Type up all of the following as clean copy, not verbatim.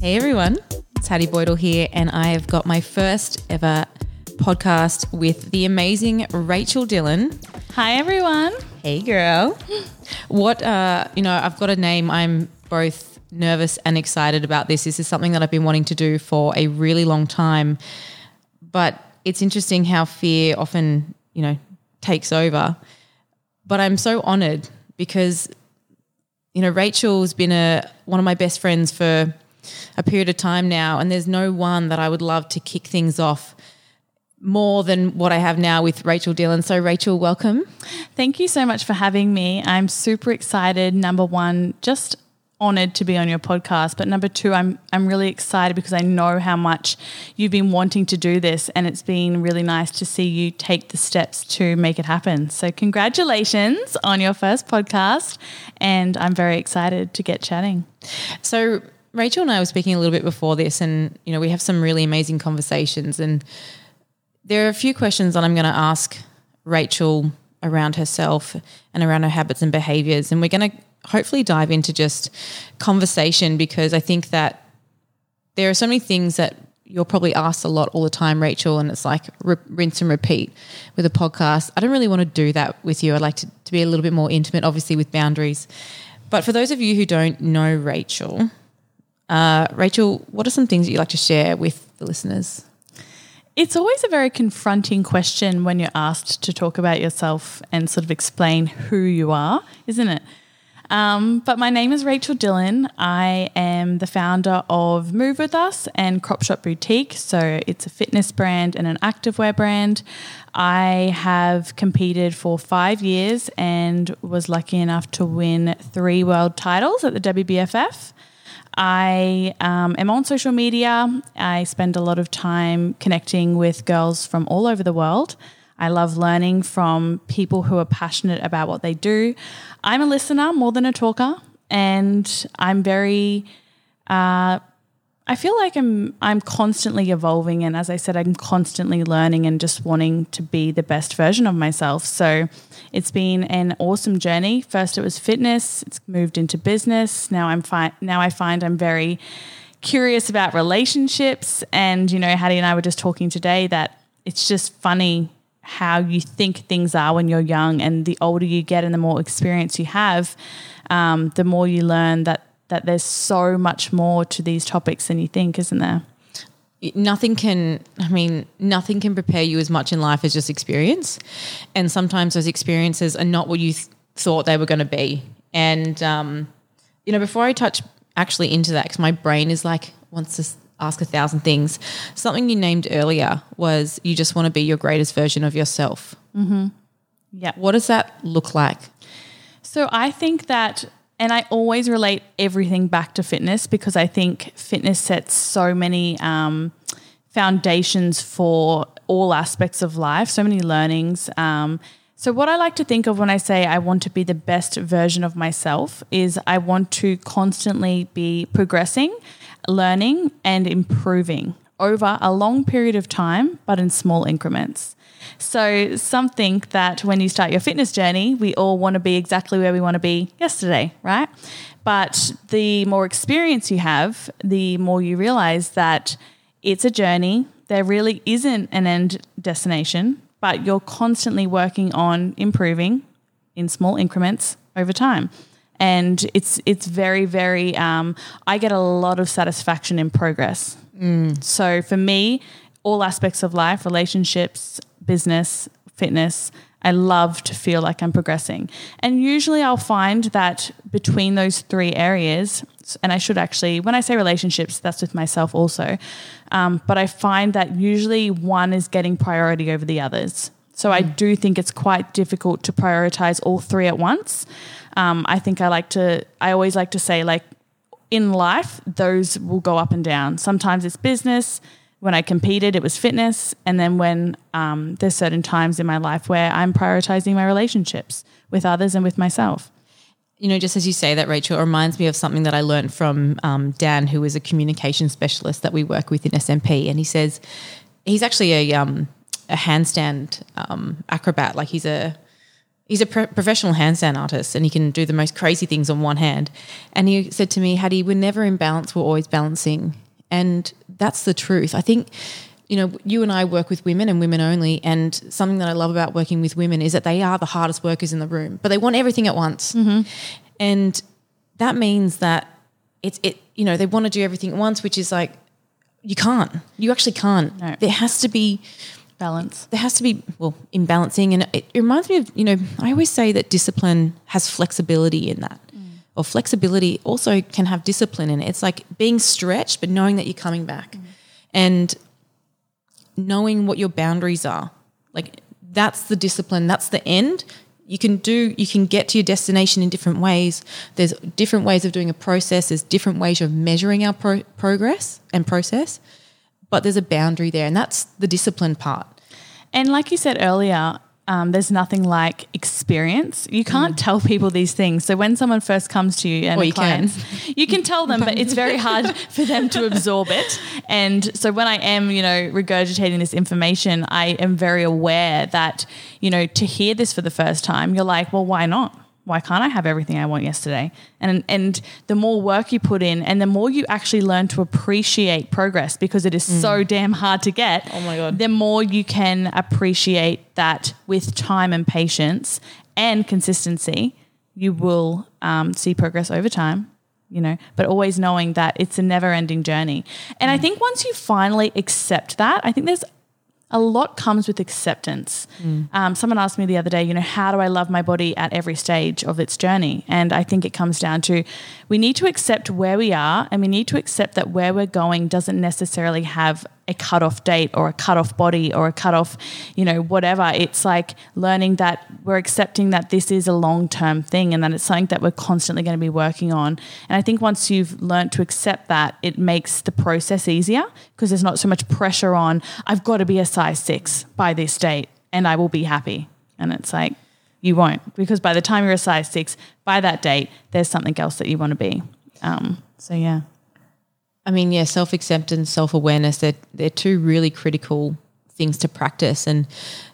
Hey everyone, it's Hattie Boydell here, and I have got my first ever podcast with the amazing Rachel Dillon. Hi everyone. Hey girl. I've got a name. I'm both nervous and excited about this. This is something that I've been wanting to do for a really long time, but it's interesting how fear often, takes over. But I'm so honoured because, Rachel's been one of my best friends for a period of time now, and there's no one that I would love to kick things off more than what I have now with Rachel Dillon. So Rachel, welcome. Thank you so much for having me. I'm super excited. Number one, just honoured to be on your podcast. But number two, I'm really excited because I know how much you've been wanting to do this, and it's been really nice to see you take the steps to make it happen. So congratulations on your first podcast, and I'm very excited to get chatting. So Rachel and I were speaking a little bit before this, and we have some really amazing conversations, and there are a few questions that I'm going to ask Rachel around herself and around her habits and behaviours, and we're going to hopefully dive into just conversation, because I think that there are so many things that you're probably asked a lot all the time, Rachel, and it's like rinse and repeat with a podcast. I don't really want to do that with you. I'd like to be a little bit more intimate, obviously with boundaries. But for those of you who don't know Rachel, what are some things that you'd like to share with the listeners? It's always a very confronting question when you're asked to talk about yourself and sort of explain who you are, isn't it? But my name is Rachel Dillon. I am the founder of Move With Us and Crop Shop Boutique. So it's a fitness brand and an activewear brand. I have competed for 5 years and was lucky enough to win 3 world titles at the WBFF. I am on social media. I spend a lot of time connecting with girls from all over the world. I love learning from people who are passionate about what they do. I'm a listener more than a talker, and I'm very I feel like I'm constantly evolving, and as I said, I'm constantly learning and just wanting to be the best version of myself. So it's been an awesome journey. First it was fitness, it's moved into business. Now I find I'm very curious about relationships, and Hattie and I were just talking today that it's just funny how you think things are when you're young, and the older you get and the more experience you have, the more you learn that there's so much more to these topics than you think, isn't there? Nothing can prepare you as much in life as just experience. And sometimes those experiences are not what you thought they were going to be. And, before I touch actually into that, because my brain is like, wants to ask 1,000 things. Something you named earlier was you just want to be your greatest version of yourself. Mm-hmm. Yeah. What does that look like? So I think that, and I always relate everything back to fitness, because I think fitness sets so many foundations for all aspects of life, so many learnings. So what I like to think of when I say I want to be the best version of myself is I want to constantly be progressing, learning and improving over a long period of time, but in small increments. So some think that when you start your fitness journey, we all want to be exactly where we want to be yesterday, right? But the more experience you have, the more you realize that it's a journey. There really isn't an end destination, but you're constantly working on improving in small increments over time. And it's very, very, I get a lot of satisfaction in progress. So for me, all aspects of life, relationships, business, fitness, I love to feel like I'm progressing. And usually I'll find that between those 3 areas, and I should actually, when I say relationships, that's with myself also, but I find that usually one is getting priority over the others. So I do think it's quite difficult to prioritize all 3 at once. I always like to say, like, in life, those will go up and down. Sometimes it's business. When I competed, it was fitness. And then when there's certain times in my life where I'm prioritizing my relationships with others and with myself. Just as you say that, Rachel, it reminds me of something that I learned from Dan, who is a communication specialist that we work with in SMP. And he says he's actually a handstand acrobat. Like he's he's a professional handstand artist and he can do the most crazy things on one hand. And he said to me, Hattie, we're never in balance, we're always balancing. And that's the truth. I think, you know, you and I work with women and women only, and something that I love about working with women is that they are the hardest workers in the room, but they want everything at once. And that means that you know, they want to do everything at once, which is like, you actually can't. No. There has to be balance. There has to be, well, imbalancing. And it reminds me of, you know, I always say that discipline has flexibility in that. Or flexibility also can have discipline in it. It's like being stretched, but knowing that you're coming back. And knowing what your boundaries are. Like, that's the discipline. That's the end. You can get to your destination in different ways. There's different ways of doing a process. There's different ways of measuring our progress and process. But there's a boundary there, and that's the discipline part. And like you said earlier, there's nothing like experience. You can't tell people these things. So when someone first comes to you and or you can tell them, but it's very hard for them to absorb it. And so when I am, you know, regurgitating this information, I am very aware that, you know, to hear this for the first time, you're like, well, why not? Why can't I have everything I want yesterday? And the more work you put in and the more you actually learn to appreciate progress, because it is so damn hard to get. Oh my God. The more you can appreciate that with time and patience and consistency, you will see progress over time, you know, but always knowing that it's a never ending journey. And I think once you finally accept that, I think there's a lot comes with acceptance. Someone asked me the other day, you know, how do I love my body at every stage of its journey? And I think it comes down to, we need to accept where we are, and we need to accept that where we're going doesn't necessarily have a cutoff date or a cutoff body or a cutoff, you know, whatever. It's like learning that we're accepting that this is a long-term thing and that it's something that we're constantly going to be working on. And I think once you've learned to accept that, it makes the process easier, because there's not so much pressure on, I've got to be a size 6 by this date and I will be happy. And it's like, you won't, because by the time you're a size 6, by that date, there's something else that you want to be. So yeah. I mean, yeah, self-acceptance, self-awareness, they're two really critical things to practice. And,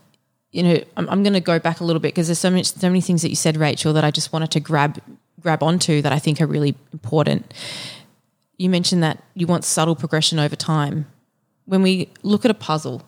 you know, I'm going to go back a little bit, because there's so many things that you said, Rachel, that I just wanted to grab onto that I think are really important. You mentioned that you want subtle progression over time. When we look at a puzzles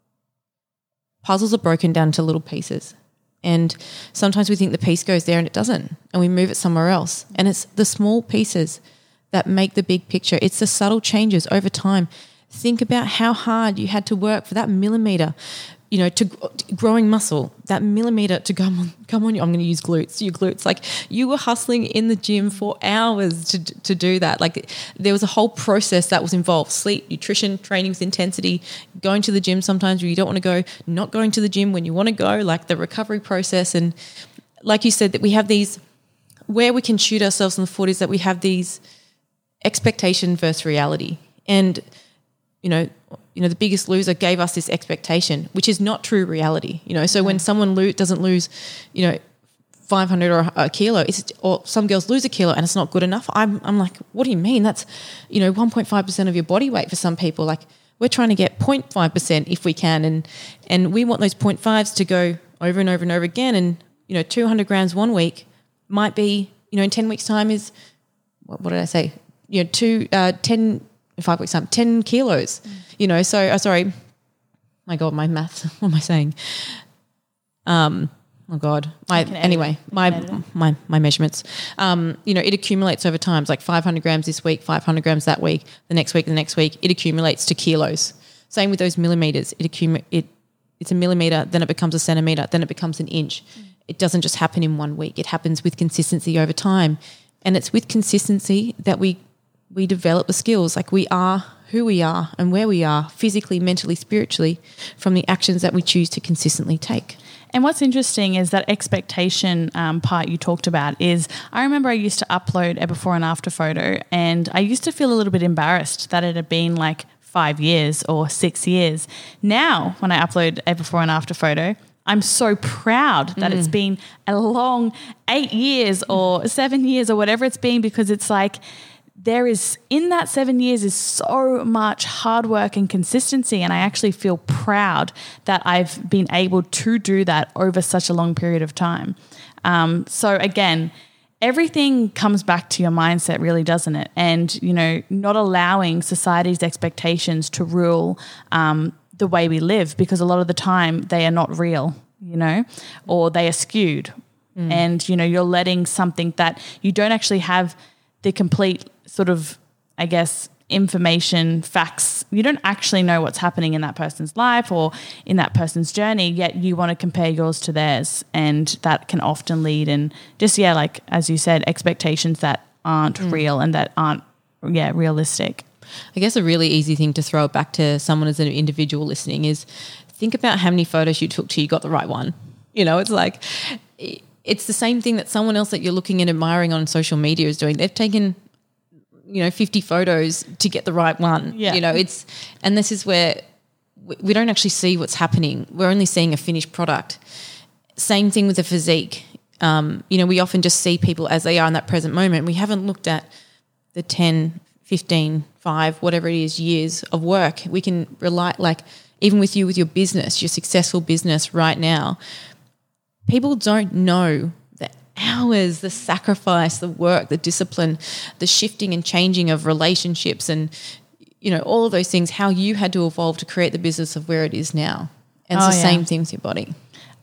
are broken down to little pieces. And sometimes we think the piece goes there and it doesn't, and we move it somewhere else. And it's the small pieces that make the big picture. It's the subtle changes over time. Think about how hard you had to work for that millimeter, you know, to growing muscle, that millimeter to come on. I'm going to use glutes, your glutes. Like, you were hustling in the gym for hours to do that. Like, there was a whole process that was involved: sleep, nutrition, training with intensity, going to the gym sometimes where you don't want to go, not going to the gym when you want to go, like the recovery process. And like you said, that we have these, where we can shoot ourselves in the foot is that we have these expectation versus reality. And, you know, the Biggest Loser gave us this expectation, which is not true reality. You know, so when someone doesn't lose, you know, 500 or a kilo, or some girls lose a kilo and it's not good enough, I'm like, what do you mean? That's, you know, 1.5% of your body weight for some people. Like, we're trying to get 0.5% if we can, and we want those 0.5s to go over and over and over again. And, you know, 200 grams 1 week might be, you know, in 10 weeks' time is, what did I say? You know, 5 weeks time, 10 kilos, you know, so, sorry, my God, my maths, what am I saying? Oh God, my measurements, you know, it accumulates over time. It's like 500 grams this week, 500 grams that week, the next week, it accumulates to kilos. Same with those millimeters. It's a millimeter, then it becomes a centimeter, then it becomes an inch. It doesn't just happen in 1 week. It happens with consistency over time. And it's with consistency that we develop the skills. Like, we are who we are and where we are physically, mentally, spiritually, from the actions that we choose to consistently take. And what's interesting is that expectation part you talked about is, I remember I used to upload a before and after photo, and I used to feel a little bit embarrassed that it had been like 5 years or 6 years. Now, when I upload a before and after photo, I'm so proud that it's been a long 8 years or 7 years or whatever it's been, because it's like, there is, in that 7 years, is so much hard work and consistency. And I actually feel proud that I've been able to do that over such a long period of time. So again, everything comes back to your mindset, really, doesn't it? And, not allowing society's expectations to rule the way we live, because a lot of the time they are not real, or they are skewed. And, you're letting something that you don't actually have the complete sort of, I guess, information, facts. You don't actually know what's happening in that person's life or in that person's journey, yet you want to compare yours to theirs. And that can often lead in just, like, as you said, expectations that aren't real and that aren't, realistic. I guess a really easy thing to throw it back to someone as an individual listening is think about how many photos you took till you got the right one. It's like, it's the same thing that someone else that you're looking and admiring on social media is doing. They've taken 50 photos to get the right one. Yeah. And this is where we don't actually see what's happening. We're only seeing a finished product. Same thing with the physique. We often just see people as they are in that present moment. We haven't looked at the 10, 15, 5, whatever it is, years of work. We can rely, like even with you, with your business, your successful business right now, people don't know the hours, the sacrifice, the work, the discipline, the shifting and changing of relationships and, all of those things, how you had to evolve to create the business of where it is now. And it's the same thing with your body.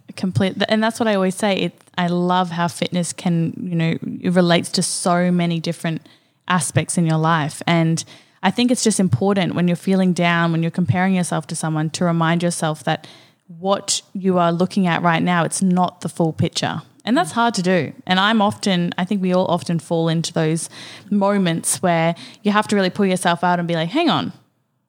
And that's what I always say. I love how fitness can, it relates to so many different aspects in your life. And I think it's just important when you're feeling down, when you're comparing yourself to someone, to remind yourself that what you are looking at right now, it's not the full picture. And that's hard to do. And I think we all often fall into those moments where you have to really pull yourself out and be like, hang on,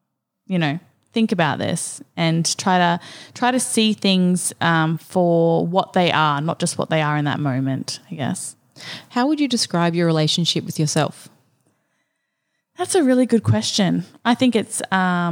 think about this and try to see things for what they are, not just what they are in that moment, I guess. How would you describe your relationship with yourself? That's a really good question. I think it's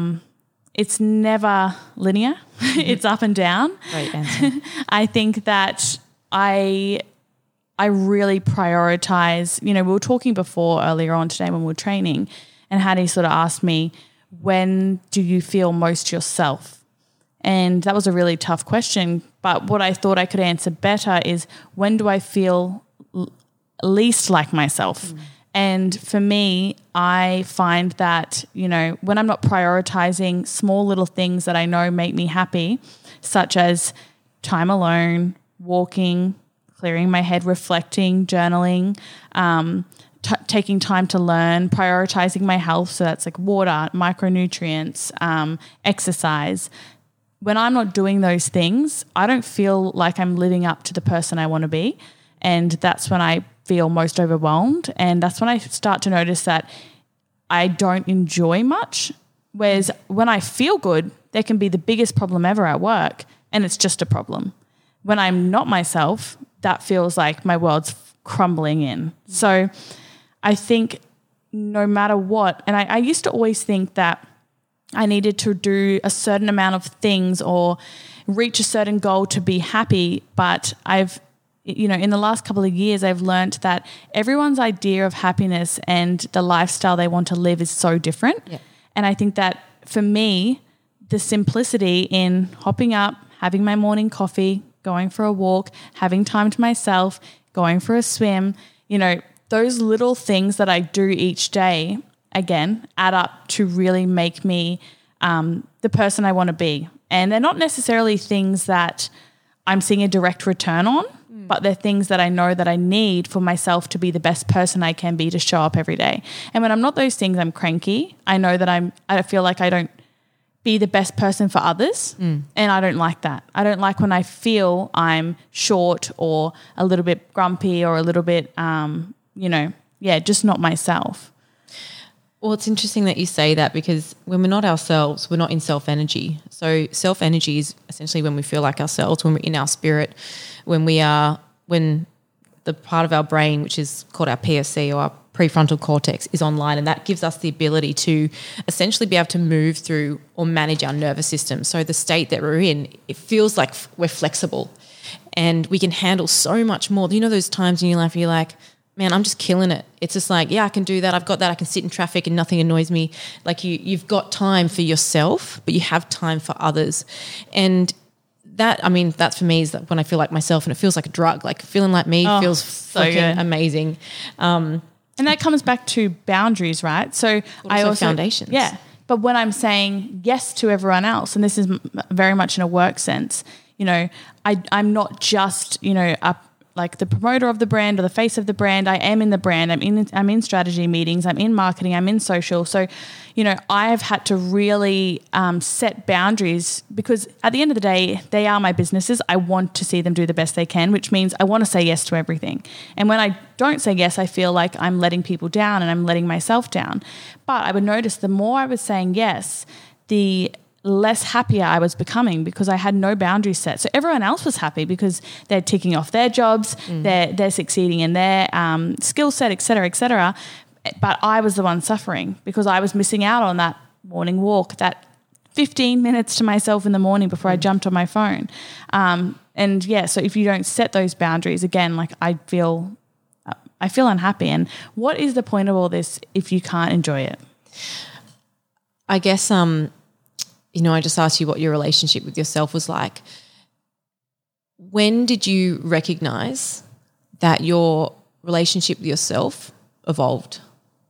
never linear. It's up and down. Great answer. I think that I really prioritize, we were talking before earlier on today when we were training, and Hattie sort of asked me, when do you feel most yourself? And that was a really tough question. But what I thought I could answer better is, when do I feel least like myself? And for me, I find that, when I'm not prioritizing small little things that I know make me happy, such as time alone, walking, clearing my head, reflecting, journaling, taking time to learn, prioritizing my health. So that's like water, micronutrients, exercise. When I'm not doing those things, I don't feel like I'm living up to the person I want to be. And that's when I feel most overwhelmed. And that's when I start to notice that I don't enjoy much. Whereas when I feel good, there can be the biggest problem ever at work, and it's just a problem. When I'm not myself, that feels like my world's crumbling in. So I think no matter what, and I used to always think that I needed to do a certain amount of things or reach a certain goal to be happy, but in the last couple of years, I've learned that everyone's idea of happiness and the lifestyle they want to live is so different. Yeah. And I think that for me, the simplicity in hopping up, having my morning coffee, going for a walk, having time to myself, going for a swim, those little things that I do each day, again, add up to really make me the person I want to be. And they're not necessarily things that I'm seeing a direct return on, but they're things that I know that I need for myself to be the best person I can be, to show up every day. And when I'm not those things, I'm cranky. I know that I feel like I don't be the best person for others. And I don't like that. I don't like when I feel I'm short or a little bit grumpy or a little bit, just not myself. Well, it's interesting that you say that, because when we're not ourselves, we're not in self-energy. So self-energy is essentially when we feel like ourselves, when we're in our spirit, when the part of our brain, which is called our PSC or our prefrontal cortex, is online, and that gives us the ability to essentially be able to move through or manage our nervous system. So the state that we're in, it feels like we're flexible and we can handle so much more. Those times in your life where you're like, man, I'm just killing it. It's just like, yeah, I can do that. I've got that. I can sit in traffic and nothing annoys me. Like you've got time for yourself, but you have time for others. And that, I mean, that's for me is that when I feel like myself, and it feels like a drug, like feeling like me feels so fucking good. amazing. And that comes back to boundaries, right? So I also foundations. Yeah. But when I'm saying yes to everyone else, and this is very much in a work sense, you know, I'm not just, you know, like the promoter of the brand or the face of the brand. I am in the brand. I'm in strategy meetings. I'm in marketing. I'm in social. So, you know, I have had to really set boundaries because at the end of the day, they are my businesses. I want to see them do the best they can, which means I want to say yes to everything. And when I don't say yes, I feel like I'm letting people down and I'm letting myself down. But I would notice the more I was saying yes, the less happier I was becoming because I had no boundaries set. So everyone else was happy because they're ticking off their jobs, they're succeeding in their skill set, et cetera, but I was the one suffering because I was missing out on that morning walk, that 15 minutes to myself in the morning before I jumped on my phone. And yeah, so if you don't set those boundaries, again, like I feel unhappy. And what is the point of all this if you can't enjoy it? I guess, you know, I just asked you what your relationship with yourself was like. When did you recognize that your relationship with yourself evolved?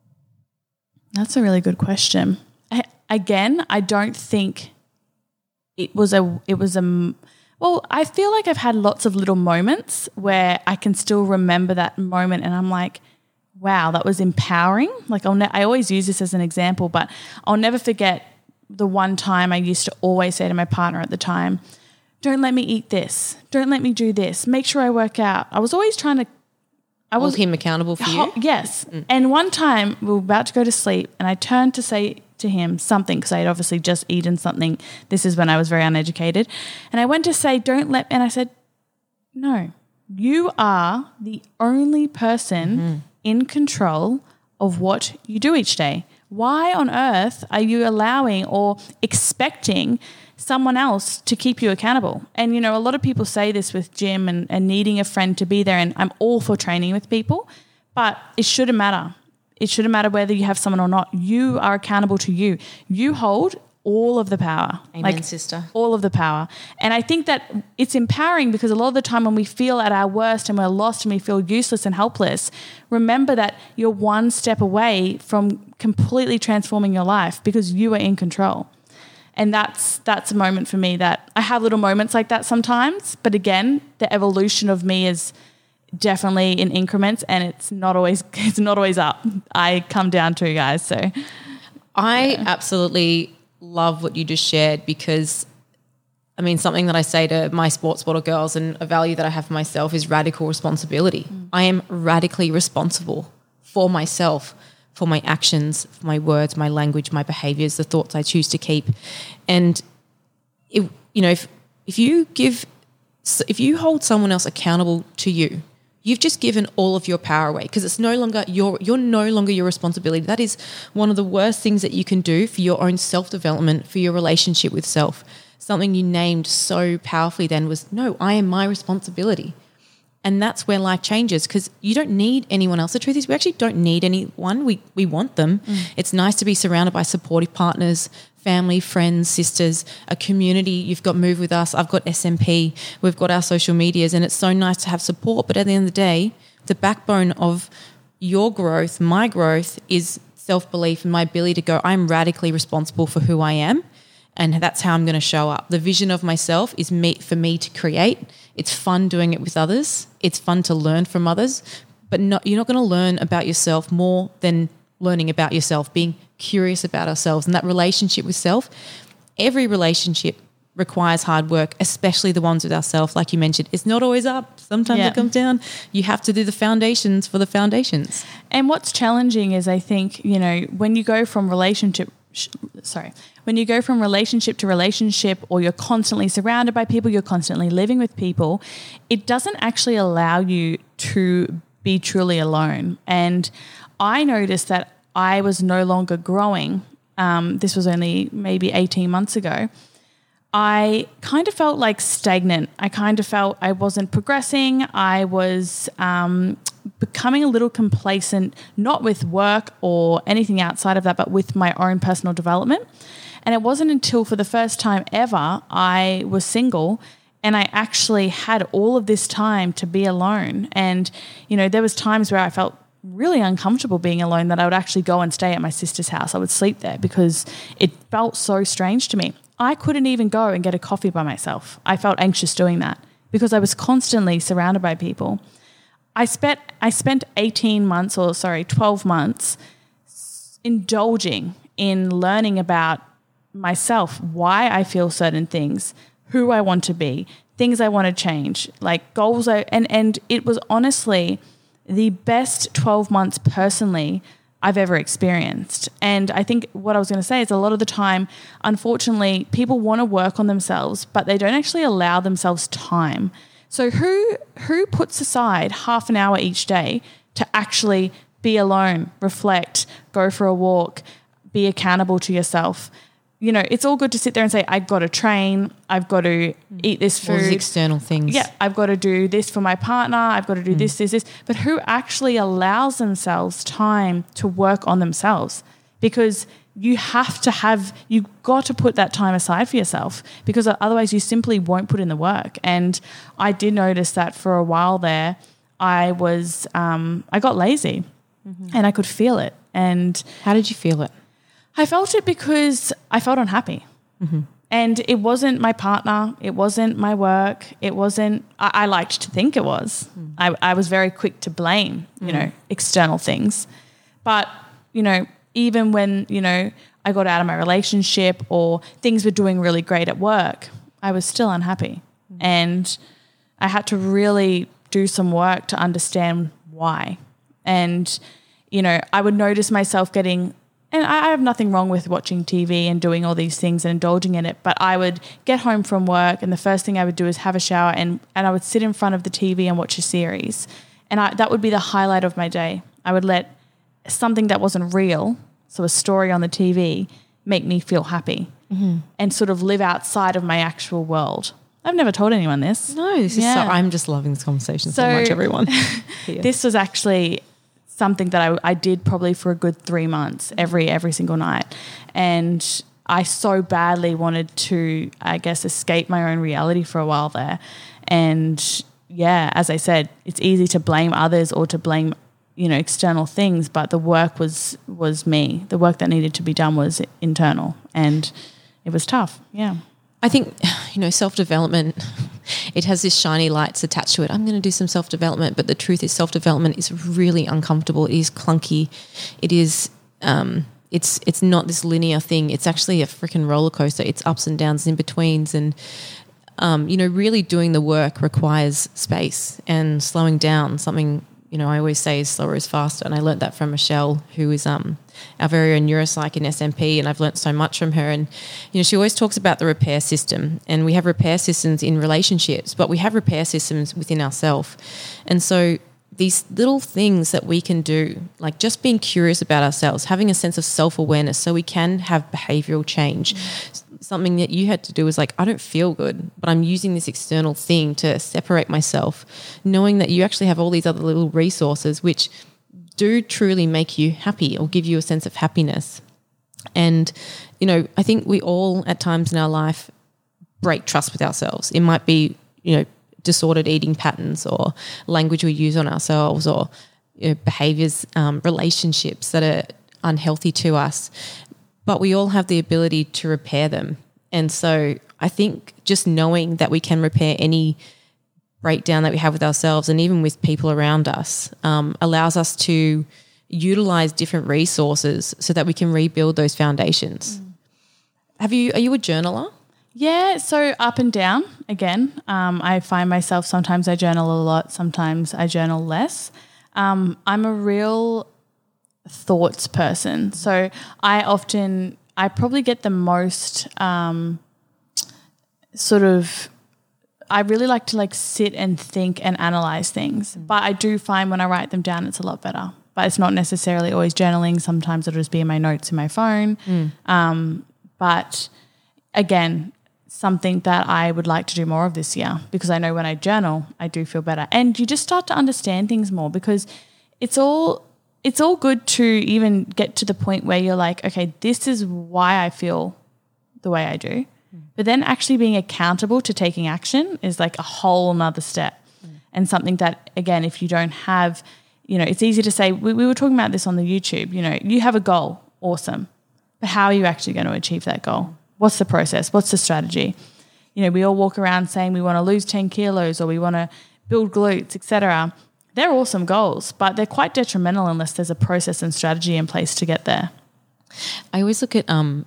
That's a really good question. I don't think it was well, I feel like I've had lots of little moments where I can still remember that moment and I'm like, wow, that was empowering. Like I always use this as an example, but I'll never forget the one time I used to always say to my partner at the time, don't let me eat this. Don't let me do this. Make sure I work out. I was always trying to hold him accountable for you? Yes. And one time we were about to go to sleep and I turned to say to him something because I had obviously just eaten something. This is when I was very uneducated. And I went to say, and I said, no, you are the only person in control of what you do each day. Why on earth are you allowing or expecting someone else to keep you accountable? And, you know, a lot of people say this with gym and needing a friend to be there, and I'm all for training with people, but it shouldn't matter. It shouldn't matter whether you have someone or not. You are accountable to you. You hold all of the power. Amen, sister. All of the power. And I think that it's empowering because a lot of the time when we feel at our worst and we're lost and we feel useless and helpless, remember that you're one step away from completely transforming your life because you are in control. And that's a moment for me that I have little moments like that sometimes. But again, the evolution of me is definitely in increments and it's not always up. I come down too, guys. So I absolutely love what you just shared because, I mean, something that I say to my sports bottle girls and a value that I have for myself is radical responsibility. I am radically responsible for myself, for my actions, for my words, my language, my behaviors, the thoughts I choose to keep. And, if you hold someone else accountable to you, you've just given all of your power away because it's no longer you're no longer your responsibility. That is one of the worst things that you can do for your own self-development, for your relationship with self. Something you named so powerfully then was, no, I am my responsibility. And that's where life changes because you don't need anyone else. The truth is we actually don't need anyone. We want them. It's nice to be surrounded by supportive partners, family, friends, sisters, a community. You've got Move With Us. I've got SMP. We've got our social medias and it's so nice to have support. But at the end of the day, the backbone of your growth, my growth is self-belief and my ability to go, I'm radically responsible for who I am. And that's how I'm going to show up. The vision of myself is for me to create. It's fun doing it with others. It's fun to learn from others. But you're not going to learn about yourself more than learning about yourself, being curious about ourselves. And that relationship with self, every relationship requires hard work, especially the ones with ourselves. Like you mentioned, it's not always up. Sometimes it comes down. You have to do the foundations for the foundations. And what's challenging is I think, you know, when you go from relationship to relationship or you're constantly surrounded by people, you're constantly living with people, it doesn't actually allow you to be truly alone. And I noticed that I was no longer growing. This was only maybe 18 months ago. I kind of felt like stagnant. I kind of felt I wasn't progressing. I was becoming a little complacent, not with work or anything outside of that, but with my own personal development. And it wasn't until for the first time ever I was single and I actually had all of this time to be alone. And, there was times where I felt really uncomfortable being alone that I would actually go and stay at my sister's house. I would sleep there because it felt so strange to me. I couldn't even go and get a coffee by myself. I felt anxious doing that because I was constantly surrounded by people. I spent 12 months indulging in learning about myself, why I feel certain things, who I want to be, things I want to change, like goals. And it was honestly the best 12 months personally I've ever experienced. And I think what I was going to say is a lot of the time, unfortunately, people want to work on themselves, but they don't actually allow themselves time. So who puts aside half an hour each day to actually be alone, reflect, go for a walk, be accountable to yourself? It's all good to sit there and say, I've got to train, I've got to eat this food. All these external things. Yeah, I've got to do this for my partner, I've got to do this. But who actually allows themselves time to work on themselves? Because you've got to put that time aside for yourself, because otherwise you simply won't put in the work. And I did notice that for a while there, I got lazy and I could feel it. And how did you feel it? I felt it because I felt unhappy. And it wasn't my partner. It wasn't my work. It wasn't, I liked to think it was. I was very quick to blame, external things. But, even when, I got out of my relationship or things were doing really great at work, I was still unhappy. And I had to really do some work to understand why. And, I would notice myself getting, and I have nothing wrong with watching TV and doing all these things and indulging in it, but I would get home from work and the first thing I would do is have a shower and I would sit in front of the TV and watch a series. And that would be the highlight of my day. I would let something that wasn't real, so a story on the TV, make me feel happy and sort of live outside of my actual world. I've never told anyone this. No, I'm just loving this conversation so much, everyone. This was actually something that I did probably for a good 3 months, every single night. And I so badly wanted to, I guess, escape my own reality for a while there. And yeah, as I said, it's easy to blame others or to blame, external things, but the work was me. The work that needed to be done was internal, and it was tough. Yeah. I think, self-development, it has this shiny lights attached to it. I'm going to do some self-development, but the truth is self-development is really uncomfortable. It is clunky. It is, it's not this linear thing. It's actually a freaking roller coaster. It's ups and downs, in betweens, and really doing the work requires space and slowing down. Something I always say is slower is faster, and I learnt that from Michelle, who is our very own neuropsych in SMP, and I've learnt so much from her. And she always talks about the repair system, and we have repair systems in relationships, but we have repair systems within ourselves. And so these little things that we can do, like just being curious about ourselves, having a sense of self-awareness so we can have behavioural change. Something that you had to do was like, I don't feel good, but I'm using this external thing to separate myself, knowing that you actually have all these other little resources which do truly make you happy or give you a sense of happiness. And, I think we all at times in our life break trust with ourselves. It might be, disordered eating patterns or language we use on ourselves or behaviours, relationships that are unhealthy to us. But we all have the ability to repair them. And so I think just knowing that we can repair any breakdown that we have with ourselves and even with people around us allows us to utilize different resources so that we can rebuild those foundations. Are you a journaler? Yeah, so up and down again. I find myself sometimes I journal a lot, sometimes I journal less. I'm a real thoughts person. So I probably get the most I really like to sit and think and analyze things. But I do find when I write them down, it's a lot better. But it's not necessarily always journaling. Sometimes it'll just be in my notes in my phone. But again, something that I would like to do more of this year, because I know when I journal, I do feel better. And you just start to understand things more, because it's all good to even get to the point where you're like, okay, this is why I feel the way I do. But then actually being accountable to taking action is like a whole nother step. And something that, again, if you don't have, it's easy to say, we were talking about this on the YouTube, you have a goal, awesome. But how are you actually going to achieve that goal? What's the process? What's the strategy? We all walk around saying we want to lose 10 kilos or we want to build glutes, etc. They're awesome goals, but they're quite detrimental unless there's a process and strategy in place to get there. I always look at,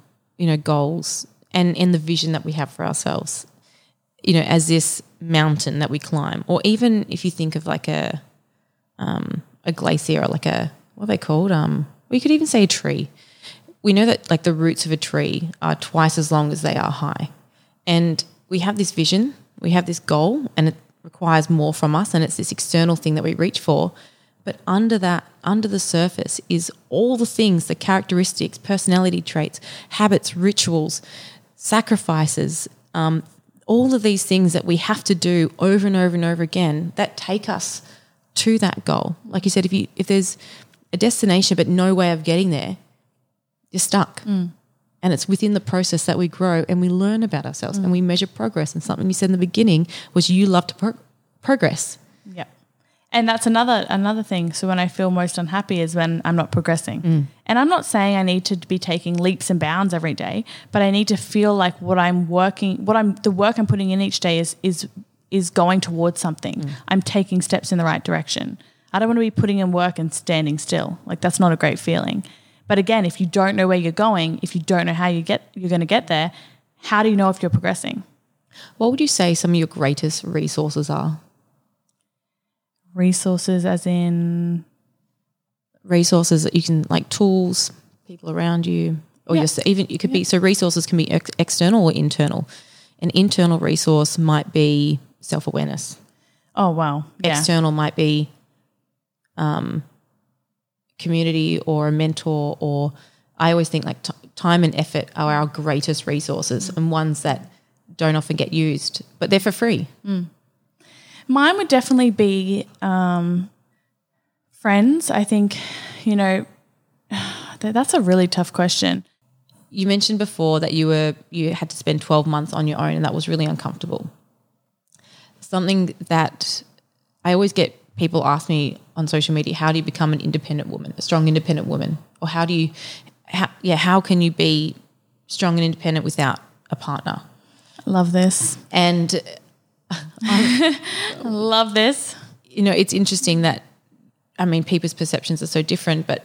goals and in the vision that we have for ourselves, as this mountain that we climb, or even if you think of like a glacier or like what are they called? We could even say a tree. We know that like the roots of a tree are twice as long as they are high. And we have this vision, we have this goal, and it requires more from us, and it's this external thing that we reach for. But under the surface is all the things, the characteristics, personality traits, habits, rituals, sacrifices, all of these things that we have to do over and over and over again that take us to that goal. Like you said, if there's a destination but no way of getting there, you're stuck. And it's within the process that we grow and we learn about ourselves and we measure progress. And something you said in the beginning was you love to progress. Yeah. And that's another thing. So when I feel most unhappy is when I'm not progressing. And I'm not saying I need to be taking leaps and bounds every day, but I need to feel like the work I'm putting in each day is going towards something. I'm taking steps in the right direction. I don't want to be putting in work and standing still. Like, that's not a great feeling. But again, if you don't know where you're going, if you don't know how you're going to get there, how do you know if you're progressing? What would you say some of your greatest resources are? Resources as in? Resources that you can, like tools, people around you, or even it could be, so resources can be external or internal. An internal resource might be self-awareness. Oh, wow. Yeah. External might be community or a mentor, or I always think like time and effort are our greatest resources and ones that don't often get used, but they're for free. Mine would definitely be friends. I think, that's a really tough question. You mentioned before that you had to spend 12 months on your own and that was really uncomfortable. Something that I always get people ask me on social media, how do you become an independent woman, a strong independent woman? Or how can you be strong and independent without a partner? I love this. And I love this. It's interesting that, people's perceptions are so different, but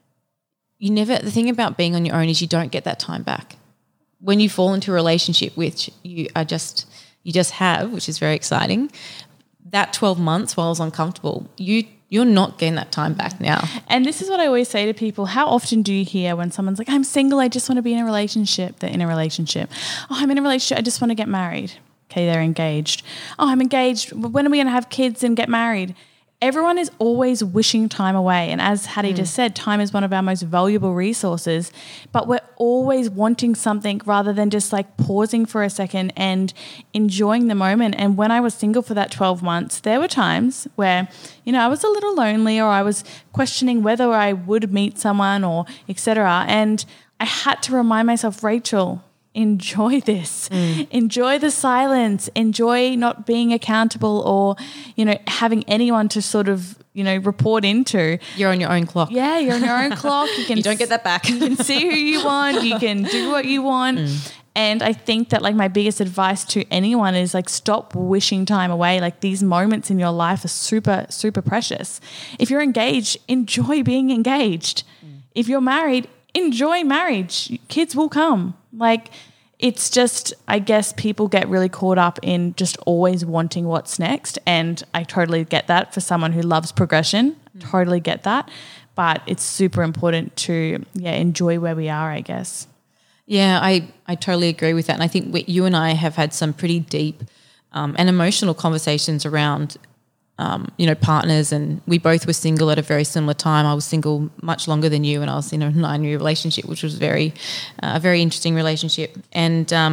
the thing about being on your own is you don't get that time back. When you fall into a relationship, which you just have, which is very exciting, that 12 months while I was uncomfortable, you're not getting that time back now. And this is what I always say to people. How often do you hear when someone's like, I'm single, I just want to be in a relationship. They're in a relationship. Oh, I'm in a relationship, I just want to get married. Okay, they're engaged. Oh, I'm engaged. When are we going to have kids and get married? Everyone is always wishing time away. And as Hattie just said, time is one of our most valuable resources, but we're always wanting something rather than just like pausing for a second and enjoying the moment. And when I was single for that 12 months, there were times where, I was a little lonely, or I was questioning whether I would meet someone, or etc. And I had to remind myself, Rachel, enjoy this, enjoy the silence, enjoy not being accountable or, having anyone to sort of, report into. You're on your own clock. Yeah, you're on your own clock. You don't get that back. You can see who you want. You can do what you want. And I think that like my biggest advice to anyone is like, stop wishing time away. Like, these moments in your life are super, super precious. If you're engaged, enjoy being engaged. If you're married, enjoy marriage. Kids will come. Like, it's just, I guess people get really caught up in just always wanting what's next. And I totally get that for someone who loves progression. Totally get that. But it's super important to, enjoy where we are, I guess. Yeah, I totally agree with that. And I think you and I have had some pretty deep and emotional conversations around partners, and we both were single at a very similar time. I was single much longer than you, and I was in a 9-year relationship, which was a very interesting relationship. And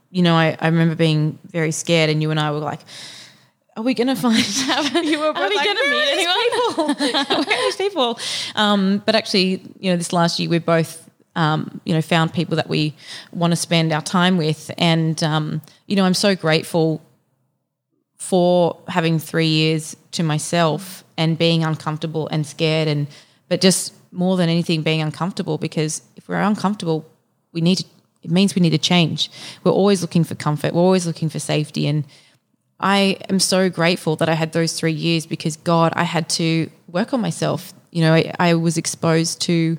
I remember being very scared, and you and I were like, are we going to find You were both going to meet anyone? Where are these people? But actually, this last year we both, found people that we want to spend our time with. And, I'm so grateful for having 3 years to myself and being uncomfortable and scared, but just more than anything being uncomfortable, because if we're uncomfortable, it means we need to change. We're always looking for comfort. We're always looking for safety. And I am so grateful that I had those 3 years, because God, I had to work on myself. I was exposed to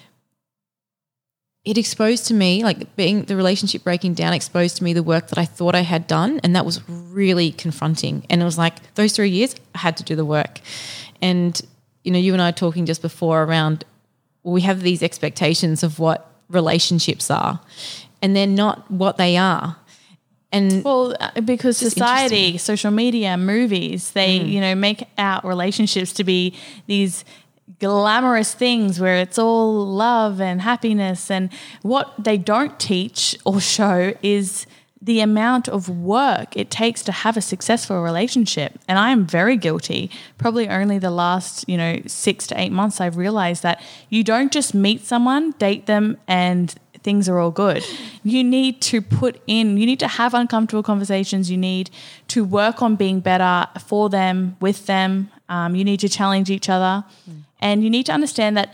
me, like being the relationship breaking down, exposed to me the work that I thought I had done. And that was really confronting. And it was like those 3 years, I had to do the work. And, you and I were talking just before around, we have these expectations of what relationships are, and they're not what they are. And because society, social media, movies, they, make out relationships to be these glamorous things where it's all love and happiness. And what they don't teach or show is the amount of work it takes to have a successful relationship. And I am very guilty. Probably only the last, 6 to 8 months I've realized that you don't just meet someone, date them, and things are all good. You need to have uncomfortable conversations. You need to work on being better for them, with them. You need to challenge each other. And you need to understand that,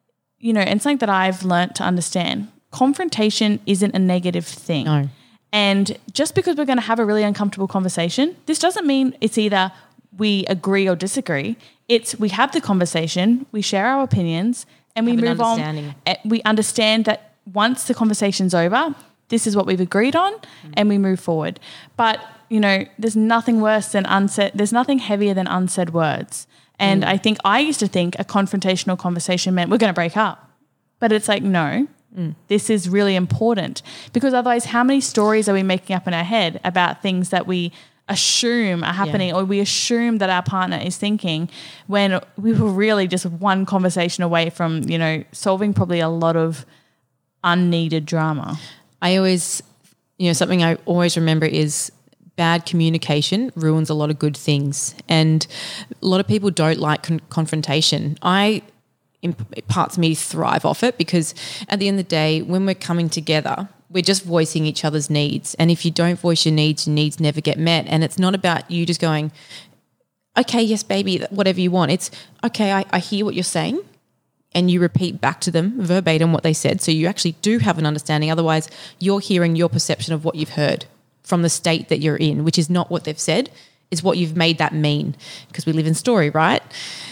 and something that I've learnt to understand, confrontation isn't a negative thing. No. And just because we're going to have a really uncomfortable conversation, this doesn't mean it's either we agree or disagree. It's we have the conversation, we share our opinions, and we move on. We understand that once the conversation's over, this is what we've agreed on, and we move forward. But, there's nothing worse than there's nothing heavier than unsaid words. And I think I used to think a confrontational conversation meant we're going to break up. But it's like, no, this is really important, because otherwise how many stories are we making up in our head about things that we assume are happening or we assume that our partner is thinking, when we were really just one conversation away from, solving probably a lot of unneeded drama. I always, something I always remember is bad communication ruins a lot of good things. And a lot of people don't like confrontation. Parts of me thrive off it, because at the end of the day, when we're coming together, we're just voicing each other's needs. And if you don't voice your needs never get met. And it's not about you just going, okay, yes, baby, whatever you want. It's, okay, I hear what you're saying, and you repeat back to them verbatim what they said. So you actually do have an understanding. Otherwise, you're hearing your perception of what you've heard from the state that you're in, which is not what they've said, is what you've made that mean, because we live in story, right?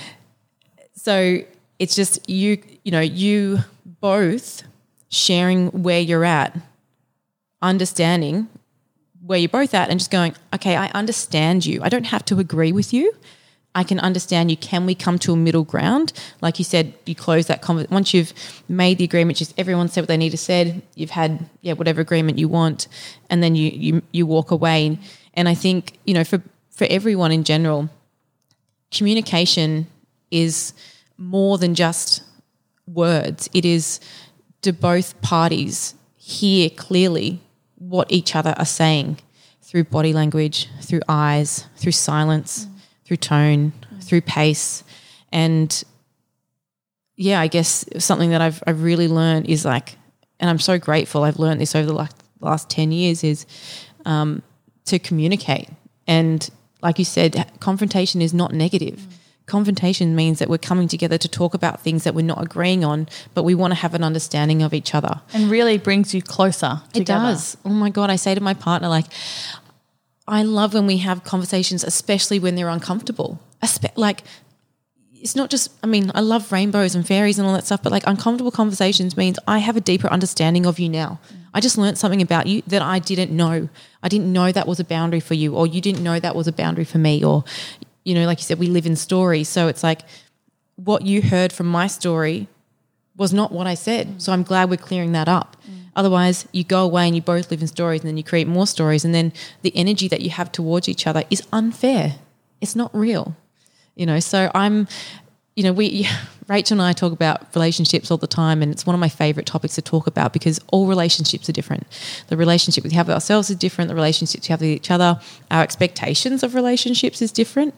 So it's just you both sharing where you're at, understanding where you're both at, and just going, okay, I understand you. I don't have to agree with you. I can understand you. Can we come to a middle ground? Like you said, you close that conversation. Once you've made the agreement, just everyone said what they need to said, you've had whatever agreement you want, and then you walk away. And I think, for everyone in general, communication is more than just words. It is, do both parties hear clearly what each other are saying through body language, through eyes, through silence, through tone, through pace. And I guess something that I've really learned is and I'm so grateful I've learned this over the last 10 years, is to communicate. And like you said, confrontation is not negative. Confrontation means that we're coming together to talk about things that we're not agreeing on, but we want to have an understanding of each other. And really brings you closer together. It does. Oh my God, I say to my partner, I love when we have conversations, especially when they're uncomfortable. It's not just, I love rainbows and fairies and all that stuff, but uncomfortable conversations means I have a deeper understanding of you now. I just learned something about you that I didn't know. I didn't know that was a boundary for you, or you didn't know that was a boundary for me, or like you said, we live in stories. So it's what you heard from my story was not what I said. So I'm glad we're clearing that up. Otherwise, you go away and you both live in stories, and then you create more stories, and then the energy that you have towards each other is unfair. It's not real. So I'm, Rachel and I talk about relationships all the time, and it's one of my favorite topics to talk about because all relationships are different. The relationship we have with ourselves is different. The relationships we have with each other, our expectations of relationships is different.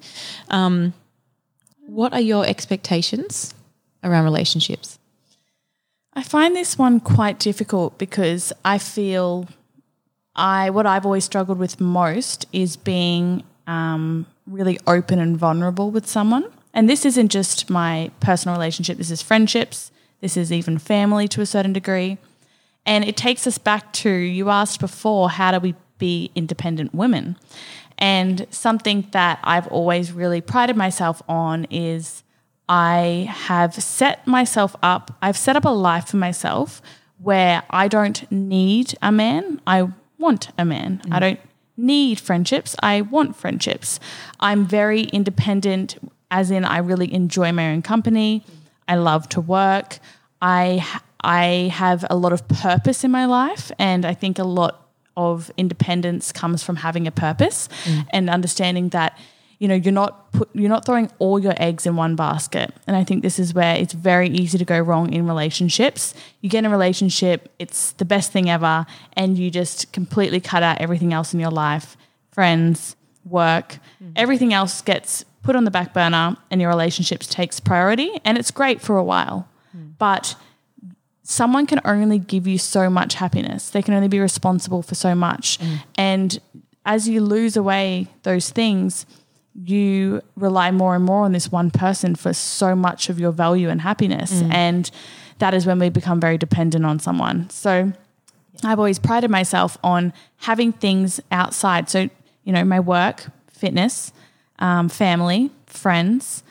What are your expectations around relationships? I find this one quite difficult because I feel what I've always struggled with most is being really open and vulnerable with someone. And this isn't just my personal relationship. This is friendships. This is even family to a certain degree. And it takes us back to, you asked before, how do we be independent women? And something that I've always really prided myself on is I have set myself up. I've set up a life for myself where I don't need a man. I want a man. I don't need friendships. I want friendships. I'm very independent, as in I really enjoy my own company. I love to work. I have a lot of purpose in my life, and I think a lot of independence comes from having a purpose and understanding that, you're not throwing all your eggs in one basket. And I think this is where it's very easy to go wrong in relationships. You get in a relationship, it's the best thing ever, and you just completely cut out everything else in your life, friends, work, everything else gets put on the back burner and your relationships takes priority, and it's great for a while. But someone can only give you so much happiness. They can only be responsible for so much. And as you lose away those things, you rely more and more on this one person for so much of your value and happiness. And that is when we become very dependent on someone. So I've always prided myself on having things outside. So, my work, fitness, family, friends,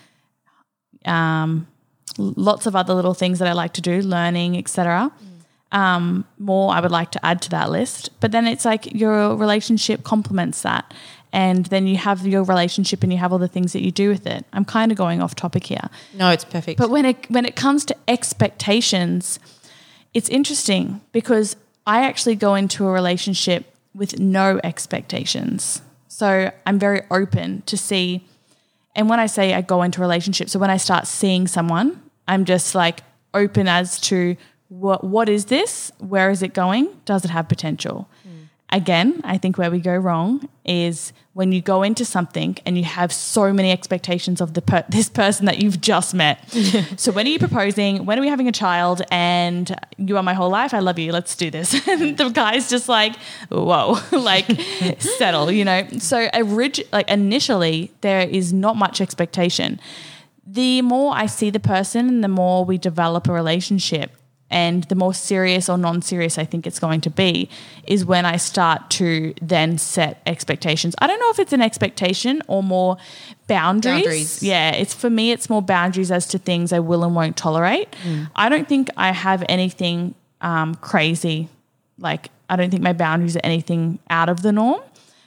lots of other little things that I like to do, learning, etc. More I would like to add to that list. But then it's like your relationship complements that. And then you have your relationship and you have all the things that you do with it. I'm kind of going off topic here. No, it's perfect. But when it comes to expectations, it's interesting because I actually go into a relationship with no expectations. So I'm very open to see. And when I say I go into a relationship, so when I start seeing someone, I'm just like open as to what is this? Where is it going? Does it have potential? Again, I think where we go wrong is when you go into something and you have so many expectations of this person that you've just met. So when are you proposing? When are we having a child? And you are my whole life. I love you. Let's do this. And the guy's just like, whoa, like settle, So initially there is not much expectation. The more I see the person, the more we develop a relationship. And the more serious or non-serious I think it's going to be is when I start to then set expectations. I don't know if it's an expectation or more boundaries. Yeah, for me, it's more boundaries as to things I will and won't tolerate. I don't think I have anything crazy. Like, I don't think my boundaries are anything out of the norm.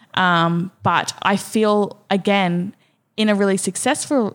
But I feel, again, in a really successful